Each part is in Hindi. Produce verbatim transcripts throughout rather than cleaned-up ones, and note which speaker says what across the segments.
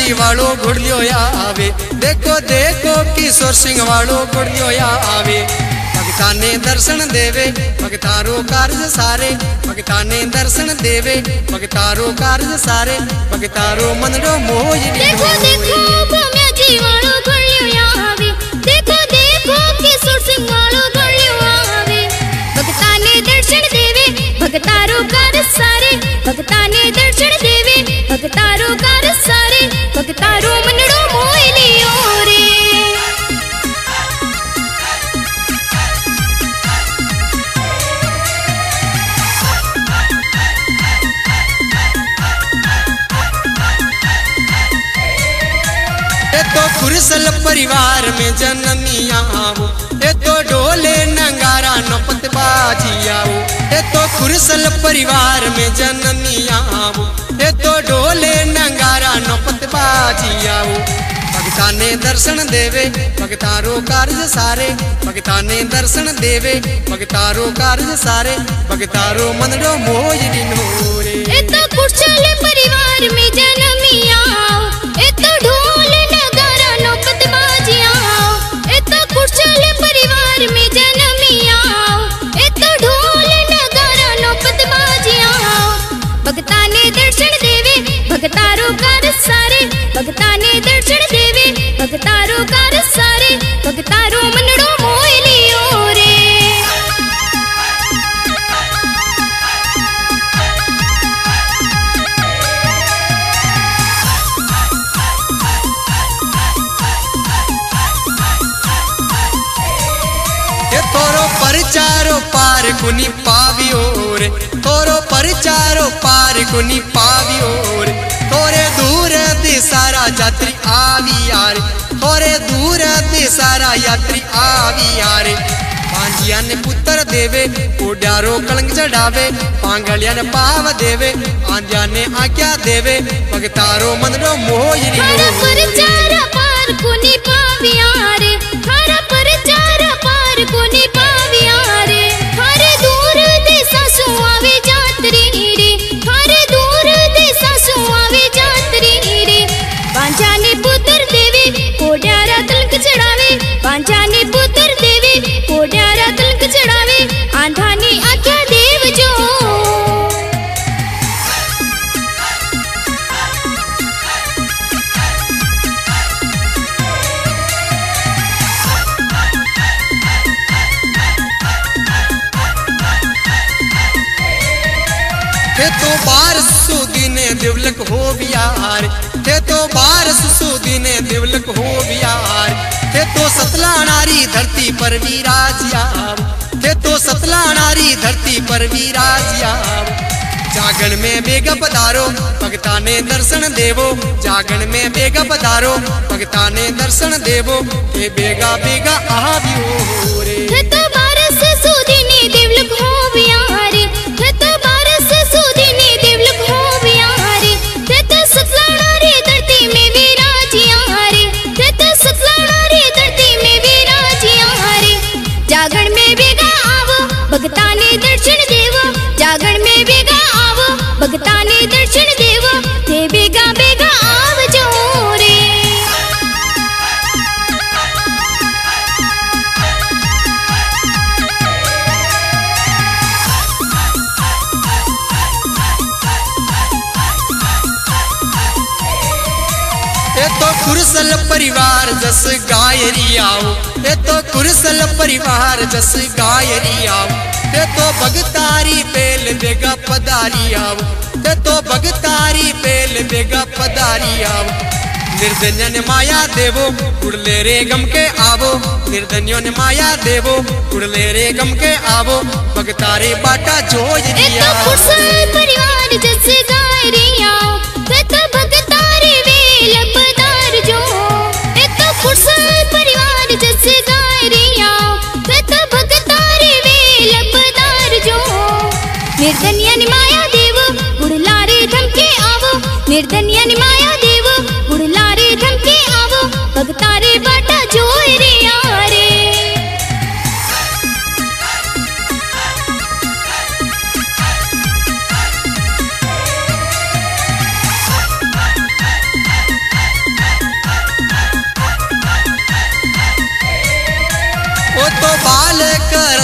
Speaker 1: जी वालो घुड़लियो आवे, देखो देखो किशोर सिंह वालो घुड़लियो आवे। भगता ने दर्शन देवे भगतारो कार्य सारे, भगता ने दर्शन देवे भगतारो कार्य सारे, भगतारो मनरो मोह।
Speaker 2: देखो देखो भम्या जी वालो घुड़लियो आवे, देखो देखो किशोर सिंह वालो घुड़लियो आवे। भगता ने दर्शन देवे भगतारो कार्य सारे, भगता ने दर्शन देवे भगतारो कार्य सारे, भगतारो मनड़ो मोह लियो रे।
Speaker 1: तो कुरसल परिवार में जनमिया आओ, ये तो डोले नंगारा नौपत बाजी आओ। ये तो कुरसल परिवार में जनमिया आओ, ये तो डोले नंगारा नौपत बाजी आओ। भगता ने दर्शन देवे भगतारो कार्य सारे, भगता ने दर्शन देवे भगतारो कार्य सारे, भगतारो मनरो मोहिनी नोरे।
Speaker 2: ये तो कुरसल परिवार में जनमिया आओ, ये तो ढोल नगारा नौपत बाजी आओ। ये तो कुरसल परिवार में जनमिया आओ, ये तो ढोल नगारा नौपत बाजी आओ। भगता ने दर्शन देवे भगतारो कार्य सारे, भगता ने दर्शन देवे भगतारो कार्य सारे, भगतारो मनड़ो मोह लियो रे।
Speaker 1: तोरो परचारो पार कुनी पावियो रे, तोरो परचारो पार कुनी पावियो रे। तोरे दूर दे सारा यात्री आवी यारे, तोरे दूर दे सारा यात्री आवी यारे। पांजिया ने पुत्र देवे कोड्यारो कलंक चढ़ावे, पांगलिया ने पाव देवे आंध्या ने आज्ञा देवे, भगतारो मनरो मोहिनी।
Speaker 2: थारा परचारा पार कुनी पाविया रे, थारा परचारा पार कुनी पाविया रे। थारे दूर दे सासू आवे जातरी रे, थारे दूर दे सासू आवे जातरी रे। पांचा ने पुत्र देवे कोड्यारा तिलक चढ़ावे, पांचा ने पुत्र देवे कोड्यारा तिलक चढ़ावे, आंधा ने आज्ञा देव जो।
Speaker 1: थे तो बारस सुदीने दिवलक हो बियार, थे तो बारस सुदीने दिवलक हो बियार। थे तो सतला नारी धरती पर विराजियाव, थे तो सतला नारी धरती पर विराजियाव। जागण में बेगा पधारो भगता ने दर्शन देवो, जागण में बेगा पधारो भगता ने दर्शन देवो, के बेगा बेगा आवियो रे।
Speaker 2: थे तो बारस सुदीने दिवलक हो बियार, थे तो बारस सुदीने दिवलक हो बियार। थे तो सतला नारी धरती में विराजिया रे, थे तो सतला नारी धरती में विराजिया रे। जागरण में बेगा आवो भगता ने दर्शन देवो, जागरण में बेगा आवो भगता ने दर्शन देवो, थे बेगा बेगा आव जो रे।
Speaker 1: ये तो कुरसल परिवार जस गायरी आओ, ये तो कुरसल परिवार जस गायरी आओ। ये तो भगतारी पेल बेगा पधारी आओ, ये तो भगतारी पेल बेगा पधारी आओ। निर्धन्य ने माया देवो कुड़ले रे गम के आवो, निर्धन्यों ने माया देवो कुड़ले रे गम के आवो, भगतारे बाटा जोज दिया।
Speaker 2: ये तो कुरसल परिवार जस गायरी आओ, ये तो भगतारे वेल पधार जो। ये तो कुरसल परिवार जस गायरी आओ, ये तो भगतारे वेल पधार जो। निर्धन्य ने माया देवो गुड़लारे धमके आवो, निर्धन्य ने माया देवो गुड़लारे धमके आवो, भगतारे बाटा जोय रे यारे।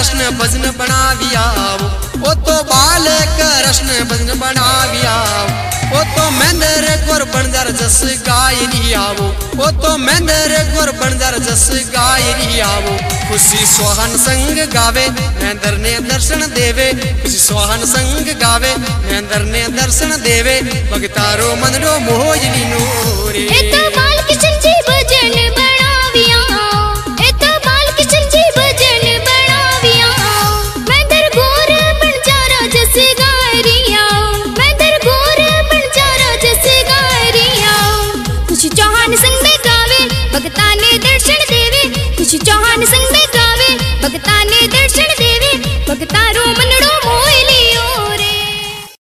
Speaker 1: कृष्ण भजन बनावियाओ, ओ तो बाल कृष्ण भजन बनावियाओ, ओ तो महेंद्र गोर बनजार जस गायरी आवो, ओ तो महेंद्र गोर बनजार जस गायरी आवो। खुशी सोहन संग गावे महेंद्र ने दर्शन देवे, खुशी सोहन संग गावे महेंद्र ने दर्शन देवे, भगतारो मनरो मोहजनी नूरे।
Speaker 2: ए तो बाल किशन जी भजन बनावियाओ, ए तो बाल किशन जी भजन बनावियाओ, महेंद्र गोर बनजार जस गायरी आओ, महेंद्र गोर बनजार जस गायरी आओ। खुशी चौहान संग में गावे भगता ने दर्शन देवे, खुशी चौहान संग में गावे भगता ने दर्शन देवे, भगतारो मन